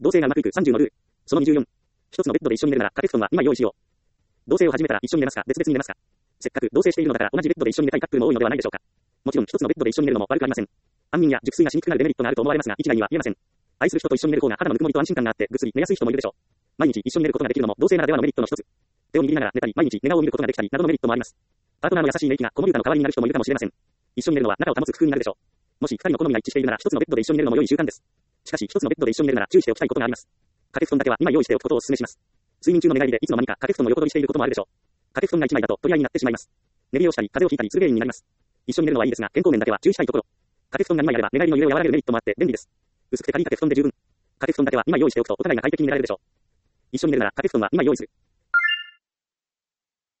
同棲がうまくいく30のルール。その24。一つのベッドで一緒に寝るなら掛け布団は2枚用意しよう。同棲を始めたら一緒に寝ますか、別々に寝ますか。せっかく同棲しているのだから同じベッドで一緒に寝たいカップルも多いのではないでしょうか。もちろん一つのベッドで一緒に寝るのも悪くありません。安眠や熟睡がしにくくなるデメリットがあると思われますが、一概には言えません。愛する人と一緒に寝る方が肌のぬくもりと安心感があってぐっすり寝やすい人もいるでしょう。毎日一緒に寝ることができるのも同棲ならではのメリットの一つ。手を握りながら寝たり、毎日寝顔を見ることができたりなどのメリットもあります。パートナーの優しい寝息が子守歌の代わりになる人もいるかもしれません。一緒に寝るのは仲を保つ工夫になるでしょう。もし二人の好みが一致しているなら一つのベッドで一緒に寝るのも良い習慣です。しかし一つのベッドで一緒に寝るなら注意しておきたいことがあります。掛け布団だけは2枚用意しておくことをお勧めします。睡眠中の寝返りでいつの間にか掛け布団の横取りしていることもあるでしょう。掛け布団が1枚だと取り合いになってしまいます。寝冷えをしたり風邪をひいたりする原因になります。一緒に寝るのはいいですが健康面だけは注意したいところ。掛け布団が2枚あれば寝返りの揺れを和らげるメリットもあって便利です。薄くて軽い掛け布団で十分。掛け布団だけは2枚用意しておくとお互いが快適に寝られるでしょう。一緒に寝るなら掛け布団は2枚用意する。